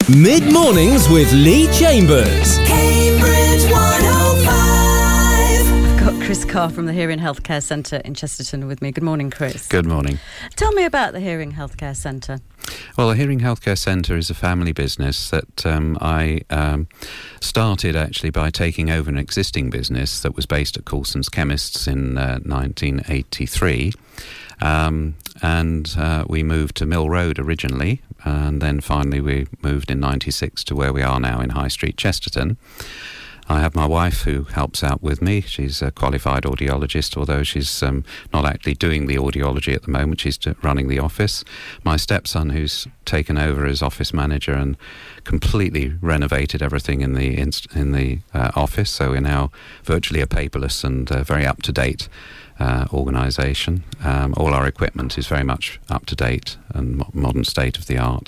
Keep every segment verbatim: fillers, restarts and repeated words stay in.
Mid-mornings with Lee Chambers. Cambridge one oh five. I've got Chris Carr from the Hearing Healthcare Centre in Chesterton with me. Good morning, Chris. Good morning. Tell me about the Hearing Healthcare Centre. Well, the Hearing Healthcare Centre is a family business that um, I um, started actually by taking over an existing business that was based at Coulson's Chemists in uh, nineteen eighty-three. Um, and uh, we moved to Mill Road originally, and then finally we moved in ninety-six to where we are now in High Street, Chesterton. I have my wife who helps out with me. She's a qualified audiologist, although she's um, not actually doing the audiology at the moment. She's d- running the office. My stepson, who's taken over as office manager and completely renovated everything in the inst- in the uh, office, so we're now virtually a paperless and uh, very up-to-date uh, organisation. Um, all our equipment is very much up-to-date and mo- modern state-of-the-art.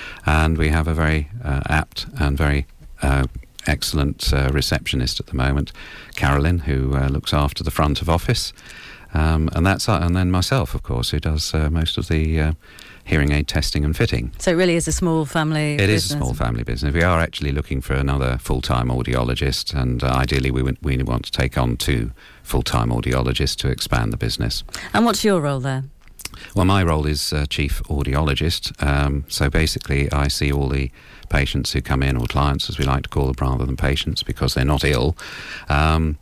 And we have a very uh, apt and very uh, excellent uh, receptionist at the moment, Carolyn, who uh, looks after the front of office, um, and that's uh, and then myself, of course, who does uh, most of the uh, hearing aid testing and fitting. So it really is a small family It business. is a small family business. We are actually looking for another full-time audiologist, and uh, ideally we w- we want to take on two full-time audiologists to expand the business. And what's your role there? Well, my role is uh, chief audiologist, um, so basically I see all the patients who come in, or clients as we like to call them rather than patients because they're not ill, um,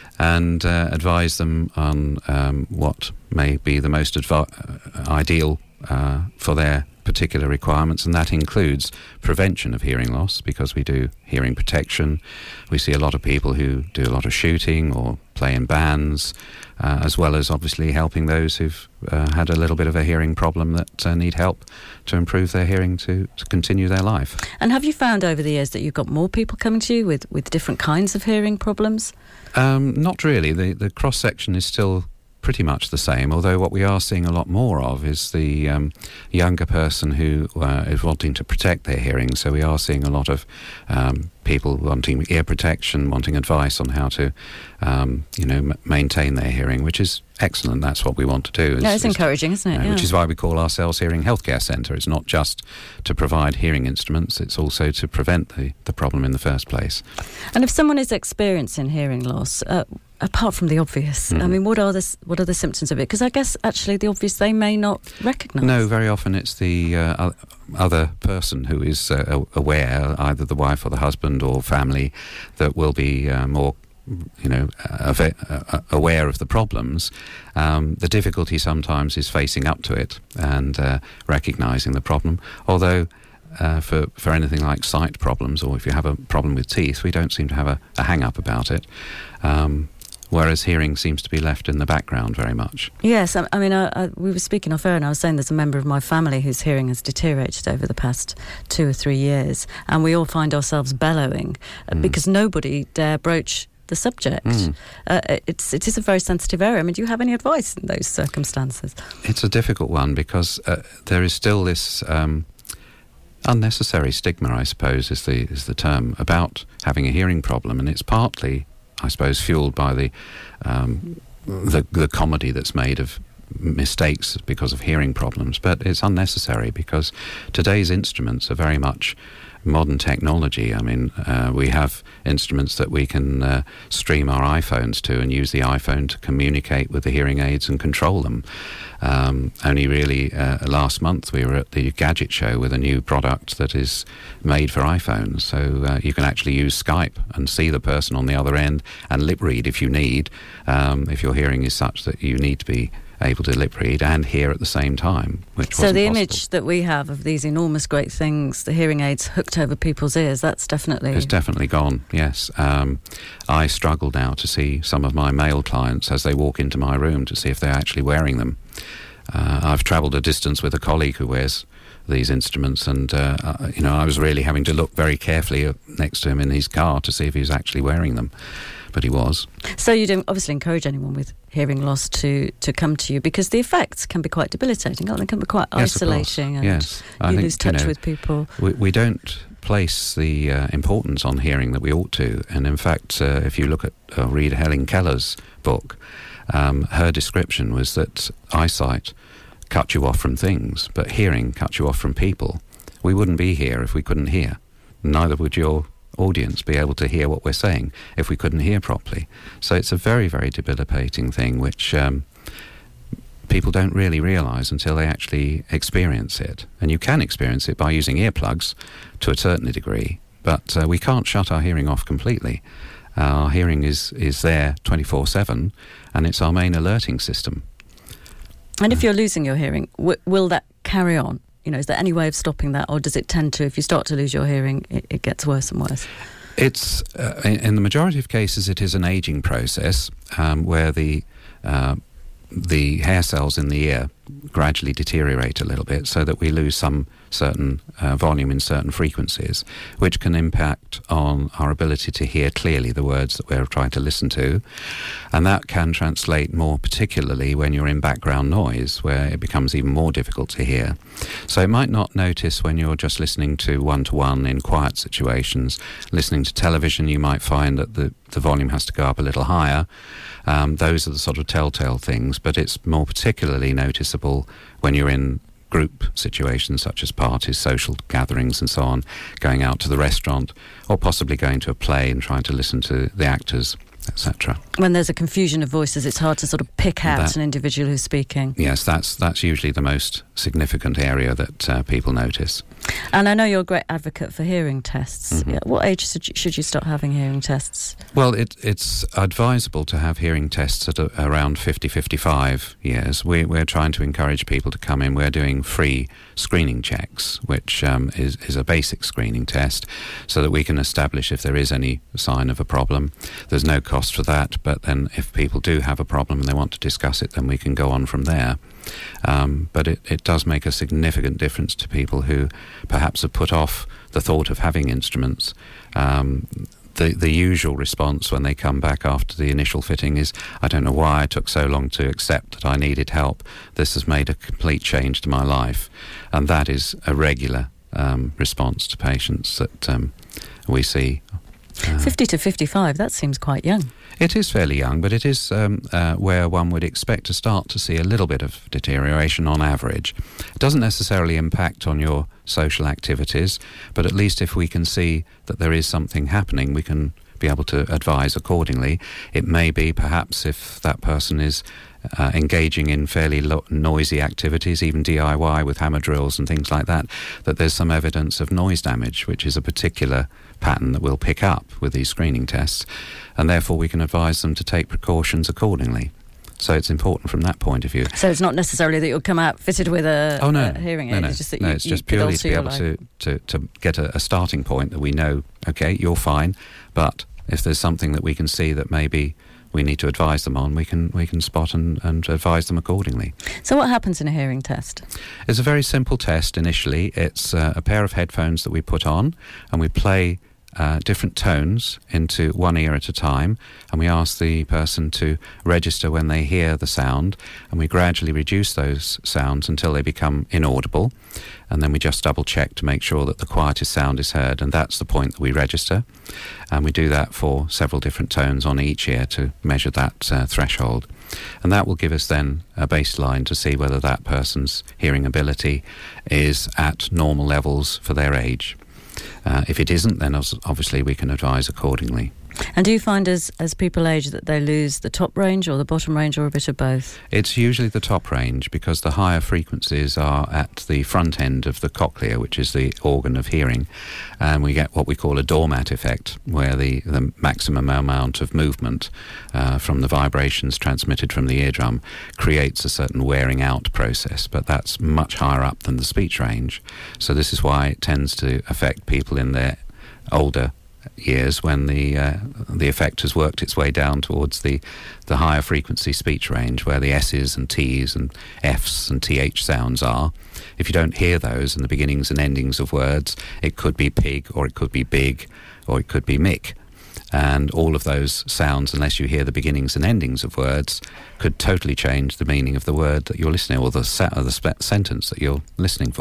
and uh, advise them on um, what may be the most advi- uh, ideal uh, for their particular requirements, and that includes prevention of hearing loss, because we do hearing protection. We see a lot of people who do a lot of shooting or play in bands, uh, as well as obviously helping those who've uh, had a little bit of a hearing problem that uh, need help to improve their hearing to, to continue their life. And have you found over the years that you've got more people coming to you with, with different kinds of hearing problems? Um, not really. The, the cross-section is still pretty much the same, although what we are seeing a lot more of is the um, younger person who uh, is wanting to protect their hearing. So we are seeing a lot of um, people wanting ear protection, wanting advice on how to, um, you know, m- maintain their hearing, which is excellent. That's what we want to do. No, it's encouraging, isn't it? Uh, Yeah. Which is why we call ourselves Hearing Healthcare Centre. It's not just to provide hearing instruments, it's also to prevent the, the problem in the first place. And if someone is experiencing hearing loss, uh, apart from the obvious, Mm. I mean, what are the s- what are the symptoms of it? Because I guess actually the obvious they may not recognise. No, very often it's the uh, o- other person who is uh, aware, either the wife or the husband or family, that will be uh, more, you know, uh, uh, aware of the problems. Um, the difficulty sometimes is facing up to it and uh, recognising the problem. Although uh, for, for anything like sight problems, or if you have a problem with teeth, we don't seem to have a, a hang-up about it. Um, Whereas hearing seems to be left in the background very much. Yes, I, I mean, I, I, we were speaking off air and I was saying there's a member of my family whose hearing has deteriorated over the past two or three years, and we all find ourselves bellowing uh, Mm. because nobody dare broach the subject. Mm. Uh, it's, it is a very sensitive area. I mean, do you have any advice in those circumstances? It's a difficult one because uh, there is still this um, unnecessary stigma, I suppose, is the is the term, about having a hearing problem, and it's partly, I suppose, fueled by the, um, the the comedy that's made of mistakes because of hearing problems. But it's unnecessary because today's instruments are very much modern technology. I mean, uh, we have instruments that we can uh, stream our iPhones to and use the iPhone to communicate with the hearing aids and control them. Um, only really uh, last month we were at the Gadget Show with a new product that is made for iPhones. So uh, you can actually use Skype and see the person on the other end and lip read if you need, um, if your hearing is such that you need to be able to lip read and hear at the same time, which So wasn't the possible. image that we have of these enormous great things, the hearing aids hooked over people's ears, that's definitely... It's definitely gone, yes. Um, I struggle now to see some of my male clients as they walk into my room to see if they're actually wearing them. Uh, I've travelled a distance with a colleague who wears these instruments, and uh, uh, you know, I was really having to look very carefully next to him in his car to see if he was actually wearing them. But he was. So you don't obviously encourage anyone with hearing loss to, to come to you, because the effects can be quite debilitating, can't they? They can be quite Yes, of course. isolating, and Yes. I you think, lose touch you know, with people. We, we don't place the uh, importance on hearing that we ought to. And in fact, uh, if you look at uh, read Helen Keller's book, um, her description was that eyesight cut you off from things, but hearing cut you off from people. We wouldn't be here if we couldn't hear. Neither would your audience be able to hear what we're saying if we couldn't hear properly. So it's a very, very debilitating thing, which um, people don't really realise until they actually experience it. And you can experience it by using earplugs to a certain degree, but uh, we can't shut our hearing off completely. Our hearing is, is there twenty-four seven, and it's our main alerting system. And if you're losing your hearing, w- will that carry on? You know, is there any way of stopping that, or does it tend to, if you start to lose your hearing, it, it gets worse and worse? It's, uh, in, in the majority of cases, it is an ageing process um, where the uh, the hair cells in the ear gradually deteriorate a little bit so that we lose some certain uh, volume in certain frequencies, which can impact on our ability to hear clearly the words that we're trying to listen to. And that can translate more particularly when you're in background noise, where it becomes even more difficult to hear. So it might not notice when you're just listening to one-to-one in quiet situations. Listening to television, you might find that the, the volume has to go up a little higher. Um, those are the sort of telltale things, but it's more particularly noticeable when you're in group situations such as parties, social gatherings and so on, going out to the restaurant, or possibly going to a play and trying to listen to the actors, et cetera. When there's a confusion of voices, it's hard to sort of pick out That, an individual who's speaking. Yes, that's that's usually the most significant area that uh, people notice. And I know you're a great advocate for hearing tests. Mm-hmm. Yeah. What age should you, should you start having hearing tests? Well, it, it's advisable to have hearing tests at a, around fifty, fifty-five years. We, we're trying to encourage people to come in. We're doing free screening checks, which um, is, is a basic screening test, so that we can establish if there is any sign of a problem. There's no cost for that, but then if people do have a problem and they want to discuss it, then we can go on from there. Um, but it, it does make a significant difference to people who perhaps have put off the thought of having instruments. Um, the, the usual response when they come back after the initial fitting is, I don't know why I took so long to accept that I needed help. This has made a complete change to my life. And that is a regular um, response to patients that um, we see. Uh, fifty to fifty-five, that seems quite young. It is fairly young, but it is um, uh, where one would expect to start to see a little bit of deterioration on average. It doesn't necessarily impact on your social activities, but at least if we can see that there is something happening, we can be able to advise accordingly. It may be perhaps if that person is uh, engaging in fairly lo- noisy activities, even D I Y with hammer drills and things like that, that there's some evidence of noise damage, which is a particular pattern that we'll pick up with these screening tests, and therefore we can advise them to take precautions accordingly. So it's important from that point of view. So it's not necessarily that you'll come out fitted with a, oh, no, a hearing no, aid. no. It's just that no, you, it's you just could purely to be alter able your to, to, to get a, a starting point that we know, okay, you're fine, but if there's something that we can see that maybe we need to advise them on, we can we can spot and, and advise them accordingly. So what happens in a hearing test? It's a very simple test initially. It's uh, a pair of headphones that we put on, and we play uh, different tones into one ear at a time, and we ask the person to register when they hear the sound, and we gradually reduce those sounds until they become inaudible, and then we just double check to make sure that the quietest sound is heard, and that's the point that we register. And we do that for several different tones on each ear to measure that uh, threshold. And that will give us then a baseline to see whether that person's hearing ability is at normal levels for their age. Uh, if it isn't, then obviously we can advise accordingly. And do you find as, as people age that they lose the top range or the bottom range or a bit of both? It's usually the top range, because the higher frequencies are at the front end of the cochlea, which is the organ of hearing, and we get what we call a doormat effect, where the, the maximum amount of movement uh, from the vibrations transmitted from the eardrum creates a certain wearing out process, but that's much higher up than the speech range. So this is why it tends to affect people in their older years, when the uh, the effect has worked its way down towards the the higher frequency speech range, where the S's and T's and F's and T H sounds are. If you don't hear those in the beginnings and endings of words, it could be pig, or it could be big, or it could be Mick. And all of those sounds, unless you hear the beginnings and endings of words, could totally change the meaning of the word that you're listening, or the, sa- or the sp- sentence that you're listening for.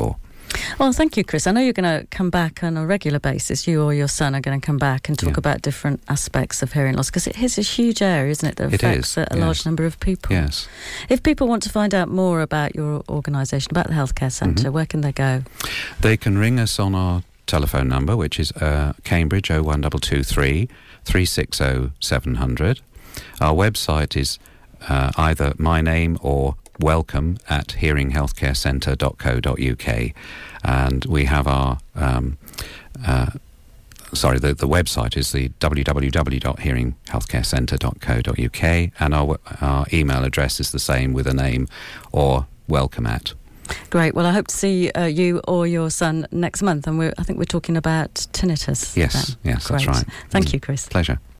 Well, thank you, Chris. I know you're going to come back on a regular basis. You or your son are going to come back and talk Yeah. about different aspects of hearing loss, because it is a huge area, isn't it, that It affects is, a, a yes. large number of people. Yes. If people want to find out more about your organisation, about the healthcare centre, Mhm. where can they go? They can ring us on our telephone number, which is uh, Cambridge oh one two two three, three six oh, seven hundred. Our website is uh, either my name or welcome at hearing healthcare centre dot co dot uk, and we have our um, uh, sorry the, the website is the w w w dot hearing healthcare centre dot co dot uk, and our, our email address is the same with a name or welcome at. Great. Well, I hope to see uh, you or your son next month, and we're, I think we're talking about tinnitus. Yes, then. yes, Great. that's right. Thank Mm. you, Chris. Pleasure.